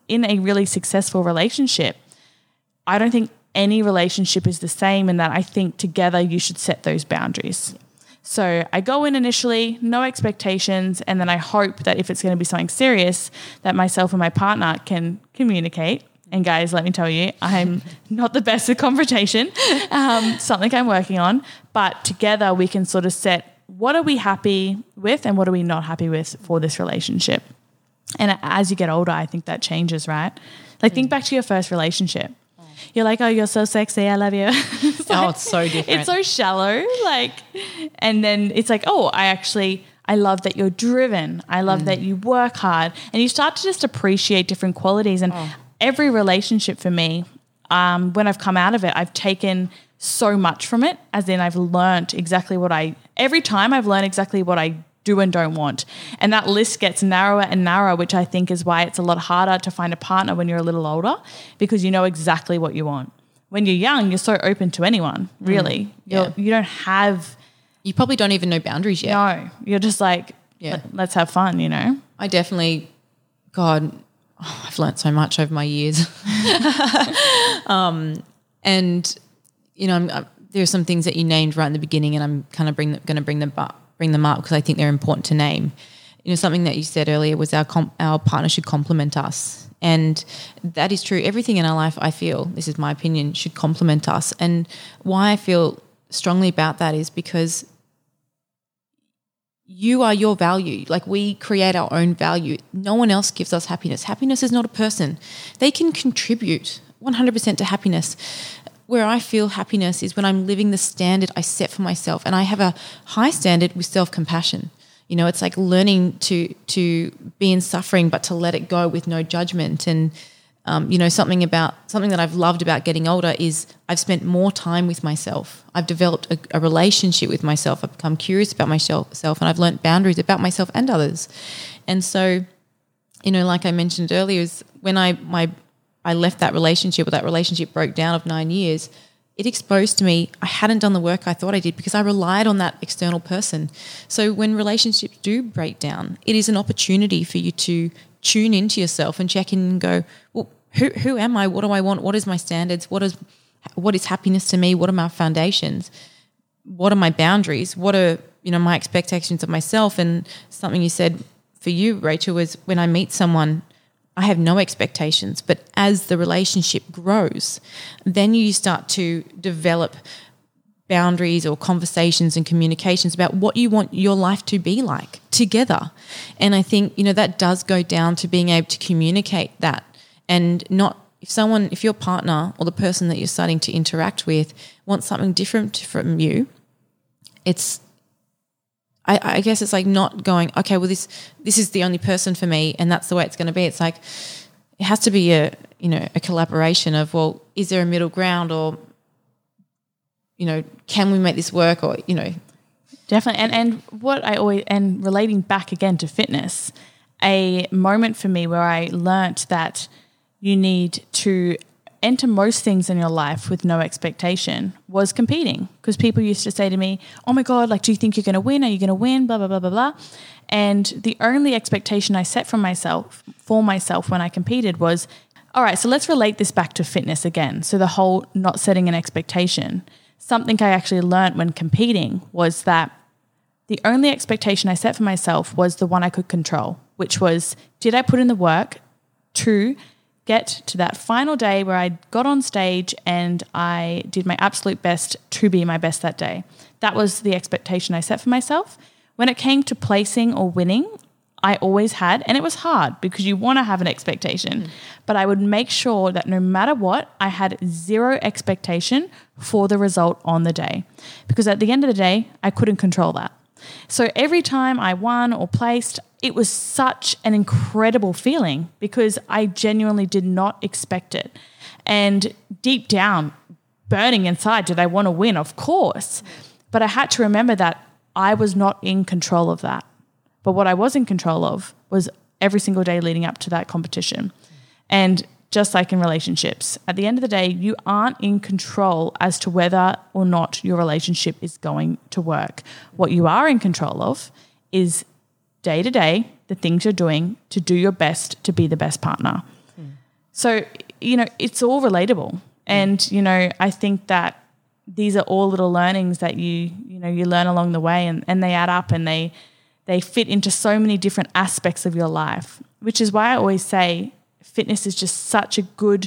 relationship, I don't think any relationship is the same, in that I think together you should set those boundaries. So I go in initially, no expectations, and then I hope that if it's going to be something serious, that myself and my partner can communicate. And guys, let me tell you, I'm not the best at confrontation, something I'm working on, but together we can sort of set what are we happy with and what are we not happy with for this relationship. And as you get older, I think that changes, right? Like think back to your first relationship. You're like, oh, you're so sexy, I love you. It's so different. It's so shallow. And then it's like, oh, I love that you're driven. I love that you work hard. And you start to just appreciate different qualities. And every relationship for me, when I've come out of it, I've taken so much from it, as in I've learned exactly every time I've learned exactly what I do and don't want. And that list gets narrower and narrower, which I think is why it's a lot harder to find a partner when you're a little older, because you know exactly what you want. When you're young, you're so open to anyone, really. You don't have... You probably don't even know boundaries yet. No. You're just like, let's have fun, I definitely... God, I've learnt so much over my years. And, there are some things that you named right in the beginning, and I'm kind of going to bring them up because I think they're important to name. Something that you said earlier was our partner should complement us And that is true. Everything in our life, I feel, this is my opinion, should complement us. And why I feel strongly about that is because you are your value. Like, we create our own value. No one else gives us happiness. Happiness is not a person. They can contribute 100% to happiness. Where I feel happiness is when I'm living the standard I set for myself. And I have a high standard with self-compassion. You know, it's like learning to be in suffering, but to let it go with no judgment. And, you know, something that I've loved about getting older is I've spent more time with myself. I've developed a relationship with myself. I've become curious about myself, and I've learnt boundaries about myself and others. And so, you know, like I mentioned earlier, is when I left that relationship, or that relationship broke down of 9 years, it exposed to me I hadn't done the work I thought I did because I relied on that external person. So when relationships do break down, it is an opportunity for you to tune into yourself and check in and go, well, who am I? What do I want? What is my standards? What is happiness to me? What are my foundations? What are my boundaries? What are, you know, my expectations of myself? And something you said for you, Rachel, was when I meet someone, I have no expectations, but as the relationship grows, then you start to develop boundaries or conversations and communications about what you want your life to be like together. And I think, you know, that does go down to being able to communicate that, and not if your partner or the person that you're starting to interact with wants something different from you, I guess it's like not going, okay, well, this is the only person for me and that's the way it's going to be. It's like it has to be a collaboration of, well, is there a middle ground, or, you know, can we make this work, or, you know. Definitely. And relating back again to fitness, a moment for me where I learnt that you need to enter most things in your life with no expectation was competing. Because people used to say to me, oh my God, like, do you think you're going to win? Are you going to win? Blah, blah, blah, blah, blah. And the only expectation I set for myself when I competed was, all right, so let's relate this back to fitness again. So the whole not setting an expectation. Something I actually learned when competing was that the only expectation I set for myself was the one I could control, which was, did I put in the work to get to that final day where I got on stage and I did my absolute best to be my best that day. That was the expectation I set for myself. When it came to placing or winning, I always had, and it was hard because you want to have an expectation, but I would make sure that no matter what, I had zero expectation for the result on the day, because at the end of the day, I couldn't control that. So every time I won or placed, it was such an incredible feeling because I genuinely did not expect it. And deep down, burning inside, did I want to win? Of course. But I had to remember that I was not in control of that. But what I was in control of was every single day leading up to that competition. And just like in relationships, at the end of the day, you aren't in control as to whether or not your relationship is going to work. What you are in control of is day to day, the things you're doing to do your best to be the best partner. So, you know, it's all relatable. And, you know, I think that these are all little learnings that you learn along the way, and they add up, and they fit into so many different aspects of your life, which is why I always say fitness is just such a good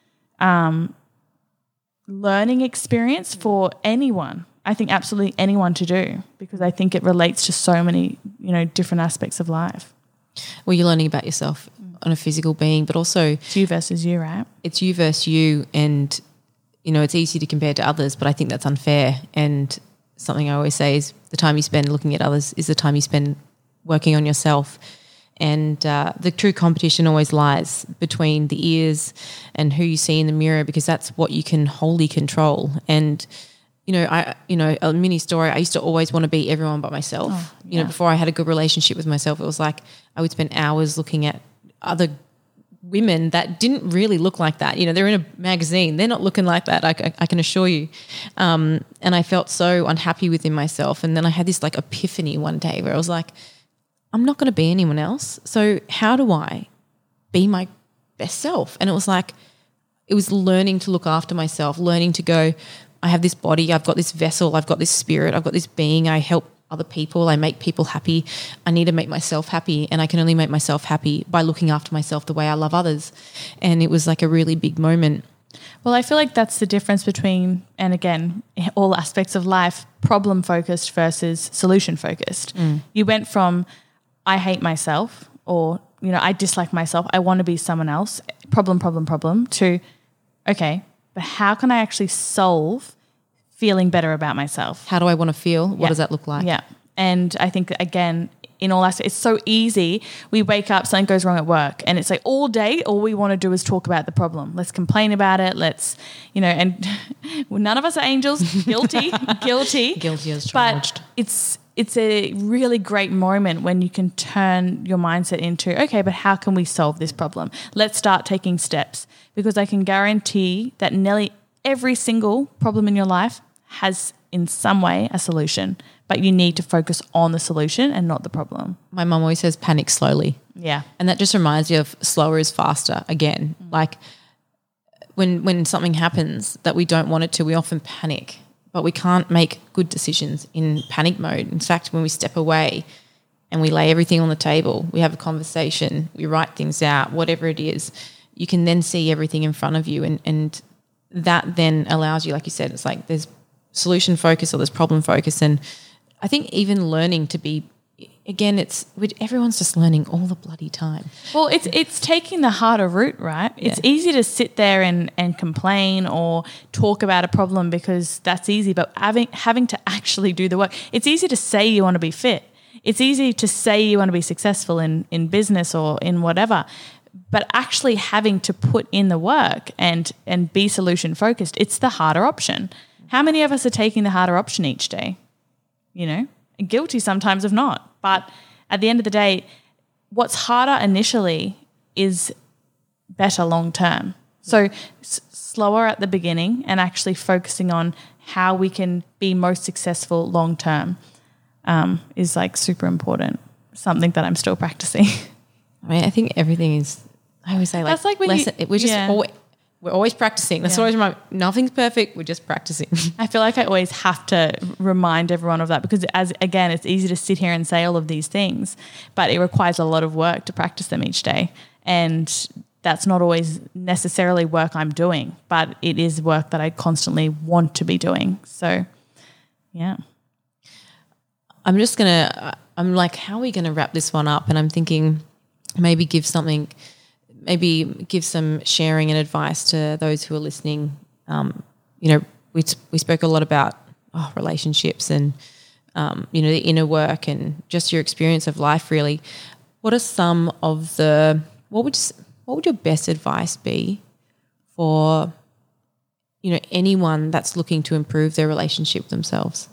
learning experience for anyone. I think absolutely anyone to do, because I think it relates to so many, you know, different aspects of life. Well, you're learning about yourself on a physical being, but also it's you versus you, right? It's you versus you, and, you know, it's easy to compare to others, but I think that's unfair. And something I always say is the time you spend looking at others is the time you spend working on yourself. And the true competition always lies between the ears and who you see in the mirror, because that's what you can wholly control. And, a mini story, I used to always want to be everyone but myself. Oh, yeah. Before I had a good relationship with myself, it was like I would spend hours looking at other women that didn't really look like that. You know, they're in a magazine. They're not looking like that, I can assure you. And I felt so unhappy within myself. And then I had this like epiphany one day where I was like, I'm not going to be anyone else. So how do I be my best self? And it was learning to look after myself, learning to go, I have this body, I've got this vessel, I've got this spirit, I've got this being, I help other people. I make people happy. I need to make myself happy, and I can only make myself happy by looking after myself the way I love others. And it was like a really big moment. Well, I feel like that's the difference between, and again, all aspects of life, problem focused versus solution focused. You went from I hate myself, or, you know, I dislike myself, I want to be someone else, problem, to, okay, but how can I actually solve feeling better about myself? How do I want to feel? What does that look like? Yeah. And I think, again, in all aspects, it's so easy. We wake up, something goes wrong at work, and it's like all day, all we want to do is talk about the problem. Let's complain about it. Let's, you know, and none of us are angels. Guilty. Guilty as charged. But it's a really great moment when you can turn your mindset into, okay, but how can we solve this problem? Let's start taking steps, because I can guarantee that nearly every single problem in your life has in some way a solution, but you need to focus on the solution and not the problem. My mum always says panic slowly. Yeah. And that just reminds you of slower is faster again. Like when something happens that we don't want it to, we often panic, but we can't make good decisions in panic mode. In fact, when we step away and we lay everything on the table, we have a conversation, we write things out, whatever it is, you can then see everything in front of you, and that then allows you, like you said, it's like there's solution focus or there's problem focus. And I think even learning to be, again, everyone's just learning all the bloody time. Well, it's taking the harder route, right? Yeah. It's easy to sit there and complain or talk about a problem because that's easy, but having to actually do the work. It's easy to say you want to be fit. It's easy to say you want to be successful in business or in whatever, but actually having to put in the work and be solution focused, it's the harder option. How many of us are taking the harder option each day? You know, guilty sometimes of not. But at the end of the day, what's harder initially is better long term. So slower at the beginning and actually focusing on how we can be most successful long term is like super important. Something that I'm still practicing. I mean, I think everything is, I always say, like, that's like when we're always practicing. That's always nothing's perfect. We're just practicing. I feel like I always have to remind everyone of that because, again, it's easy to sit here and say all of these things, but it requires a lot of work to practice them each day. And that's not always necessarily work I'm doing, but it is work that I constantly want to be doing. So, yeah. I'm like, how are we going to wrap this one up? And I'm thinking maybe give some sharing and advice to those who are listening. We spoke a lot about relationships and, the inner work and just your experience of life really. What are some of what would your best advice be for, anyone that's looking to improve their relationship with themselves?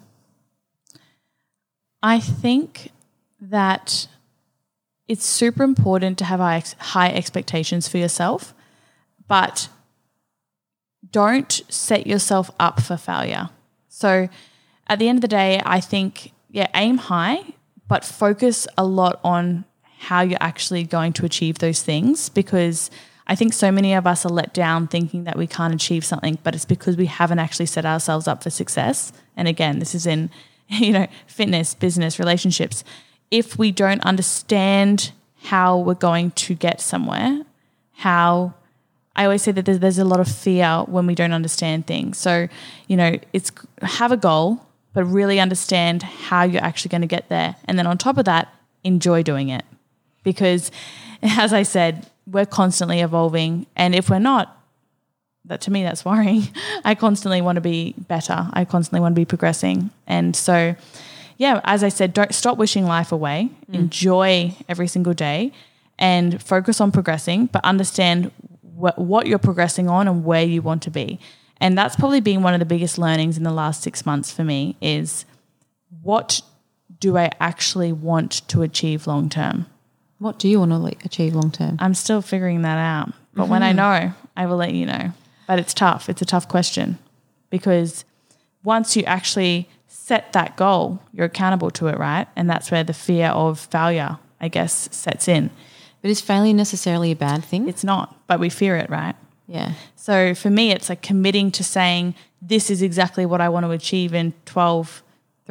I think that it's super important to have high expectations for yourself, but don't set yourself up for failure. So at the end of the day, I think, aim high, but focus a lot on how you're actually going to achieve those things, because I think so many of us are let down thinking that we can't achieve something, but it's because we haven't actually set ourselves up for success. And again, this is in, fitness, business, relationships. If we don't understand how we're going to get somewhere, I always say that there's a lot of fear when we don't understand things. So, it's have a goal, but really understand how you're actually going to get there. And then on top of that, enjoy doing it. Because as I said, we're constantly evolving. And if we're not, to me, that's worrying. I constantly want to be better. I constantly want to be progressing. And so, as I said, don't stop wishing life away. Enjoy every single day and focus on progressing, but understand what you're progressing on and where you want to be. And that's probably been one of the biggest learnings in the last 6 months for me is, what do I actually want to achieve long term? What do you want to achieve long term? I'm still figuring that out. But when I know, I will let you know. But it's tough. It's a tough question because once you actually set that goal, you're accountable to it, right? And that's where the fear of failure, I guess, sets in. But is failure necessarily a bad thing? It's not, but we fear it, right? Yeah. So for me, it's like committing to saying, this is exactly what I want to achieve in 12,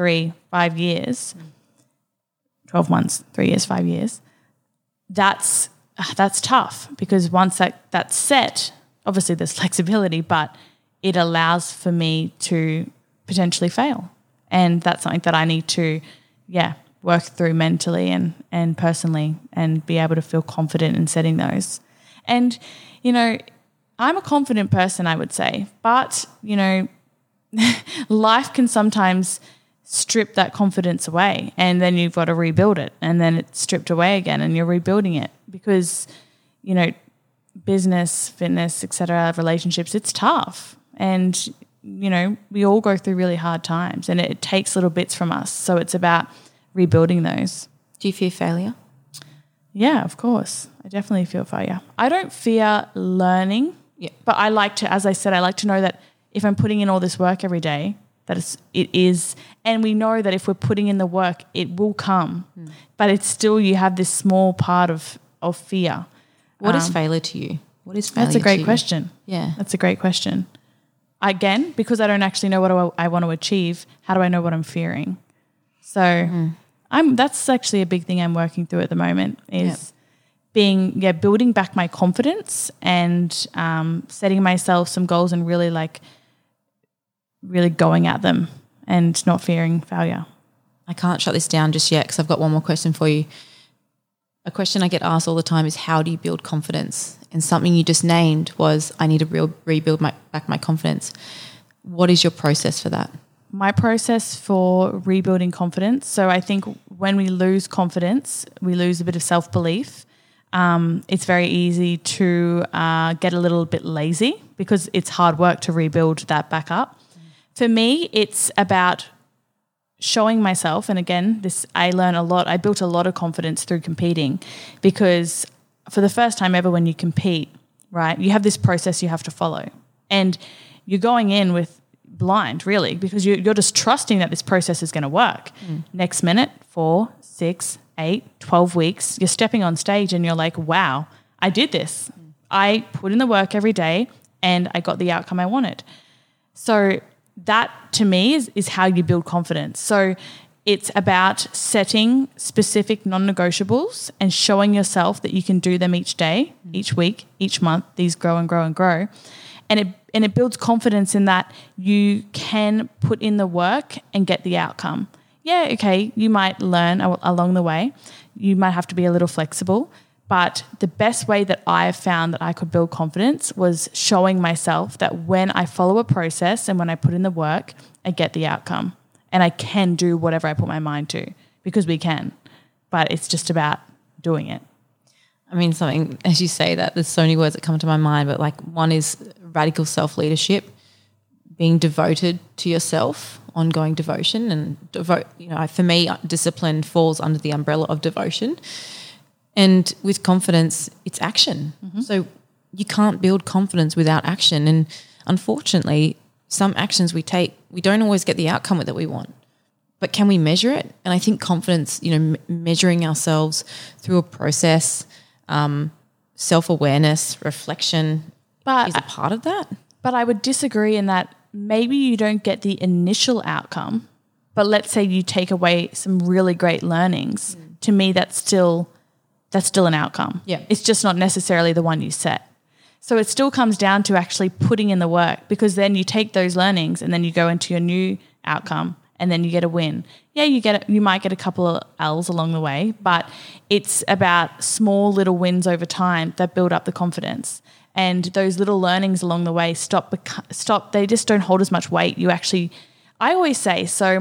3, 5 years, 12 months, 3 years, 5 years, that's tough, because once that's set, obviously there's flexibility, but it allows for me to potentially fail. And that's something that I need to, work through mentally and personally, and be able to feel confident in setting those. And, I'm a confident person, I would say, but, life can sometimes strip that confidence away, and then you've got to rebuild it, and then it's stripped away again and you're rebuilding it, because, business, fitness, etc., relationships, it's tough. And, we all go through really hard times, and it takes little bits from us. So it's about rebuilding those. Do you fear failure? Yeah, of course. I definitely feel failure. I don't fear learning, but I like to, as I said, I like to know that if I'm putting in all this work every day, that it is, and we know that if we're putting in the work, it will come. But it's still, you have this small part of fear. What is failure to you? What is failure? That's a great question. Yeah. That's a great question. Again, because I don't actually know what I want to achieve, how do I know what I'm fearing? So that's actually a big thing I'm working through at the moment, is building back my confidence, and setting myself some goals, and really going at them and not fearing failure. I can't shut this down just yet, because I've got one more question for you. A question I get asked all the time is, how do you build confidence? And something you just named was, I need to rebuild back my confidence. What is your process for that? My process for rebuilding confidence. So I think when we lose confidence, we lose a bit of self-belief. It's very easy to get a little bit lazy, because it's hard work to rebuild that back up. For me, it's about showing myself, and again, I learn a lot. I built a lot of confidence through competing, because for the first time ever when you compete, right, you have this process you have to follow, and you're going in with blind, really, because you're just trusting that this process is going to work. Next minute, 4, 6, 8, 12 weeks, you're stepping on stage and you're like, wow, I did this. I put in the work every day and I got the outcome I wanted. So that, to me, is how you build confidence. So it's about setting specific non-negotiables and showing yourself that you can do them each day, each week, each month. These grow and grow and grow. And it builds confidence in that you can put in the work and get the outcome. Yeah, okay, you might learn along the way. You might have to be a little flexible. But the best way that I have found that I could build confidence was showing myself that when I follow a process and when I put in the work, I get the outcome. And I can do whatever I put my mind to, because we can. But it's just about doing it. I mean, something, as you say that, there's so many words that come to my mind, but one is radical self-leadership, being devoted to yourself, ongoing devotion, and for me, discipline falls under the umbrella of devotion. And with confidence, it's action. So you can't build confidence without action. And unfortunately, some actions we take, we don't always get the outcome that we want. But can we measure it? And I think confidence, measuring ourselves through a process, self-awareness, reflection is a part of that. But I would disagree in that maybe you don't get the initial outcome, but let's say you take away some really great learnings. To me, that's still an outcome. Yeah. It's just not necessarily the one you set. So it still comes down to actually putting in the work, because then you take those learnings and then you go into your new outcome and then you get a win. Yeah, you might get a couple of L's along the way, but it's about small little wins over time that build up the confidence. And those little learnings along the way stop, they just don't hold as much weight. I always say, so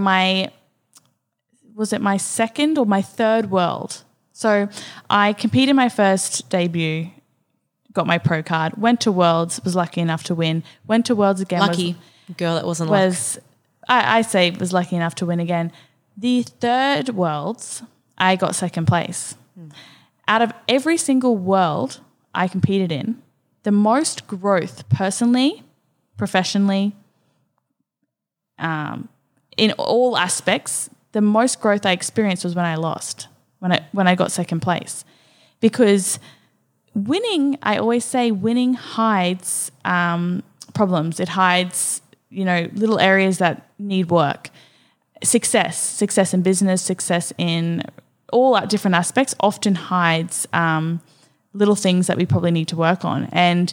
was it my second or my third world? So I competed my first debut, got my pro card, went to Worlds, was lucky enough to win, went to Worlds again. Lucky. Girl, that wasn't luck. I say was lucky enough to win again. The third Worlds, I got second place. Out of every single world I competed in, the most growth personally, professionally, in all aspects, the most growth I experienced was when I lost. When I got second place, because winning, I always say, winning hides problems. It hides, little areas that need work. success in business, success in all our different aspects often hides little things that we probably need to work on. And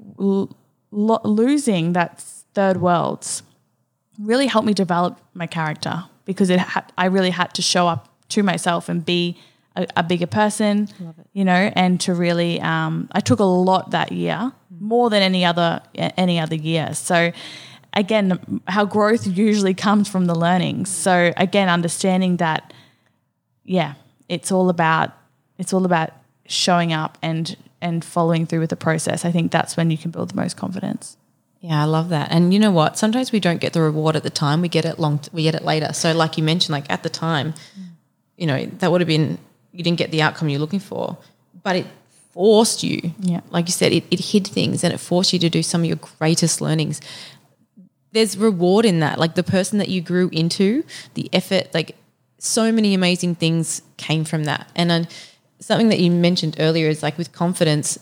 losing that third worlds really helped me develop my character, because I really had to show up to myself and be a bigger person, you know, and to really I took a lot that year, more than any other year. So again, how growth usually comes from the learnings. So again, understanding that, yeah, it's all about showing up and following through with the process. I think that's when you can build the most confidence. Yeah, I love that. And you know what? Sometimes we don't get the reward at the time. We get it later. So like you mentioned, like at the time, you know, that would have been, you didn't get the outcome you're looking for, but it forced you. Yeah. Like you said, it hid things and it forced you to do some of your greatest learnings. There's reward in that. Like the person that you grew into, the effort, like so many amazing things came from that. And something that you mentioned earlier is like with confidence,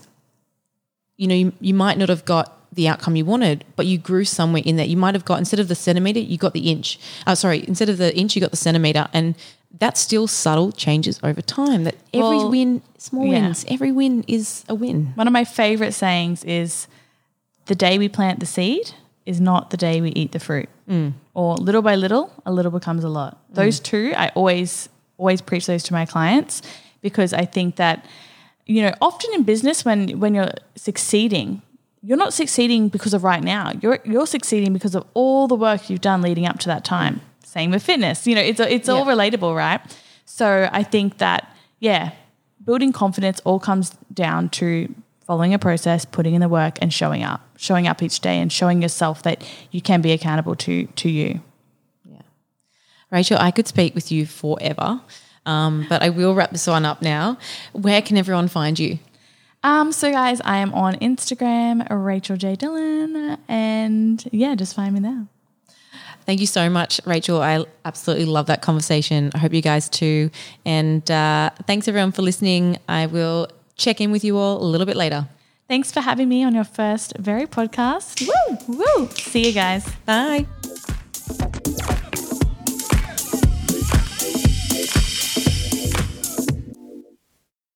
you know, you might not have got the outcome you wanted, but you grew somewhere in that. You might have got, instead of the centimeter, you got the inch. Instead of the inch, you got the centimeter. And that's still subtle changes over time. That every win, small wins, every win is a win. One of my favorite sayings is, the day we plant the seed is not the day we eat the fruit. Or little by little, a little becomes a lot. Those two, I always preach those to my clients, because I think that, you know, often in business when you're succeeding, you're not succeeding because of right now. You're succeeding because of all the work you've done leading up to that time. Same with fitness. You know, it's all relatable, right? So I think that, yeah, building confidence all comes down to following a process, putting in the work and showing up each day and showing yourself that you can be accountable to you. Yeah. Rachel, I could speak with you forever, but I will wrap this one up now. Where can everyone find you? So guys, I am on Instagram, Rachel J. Dillon, and yeah, just find me there. Thank you so much, Rachel. I absolutely love that conversation. I hope you guys too. And thanks everyone for listening. I will check in with you all a little bit later. Thanks for having me on your first very podcast. Woo! See you guys. Bye.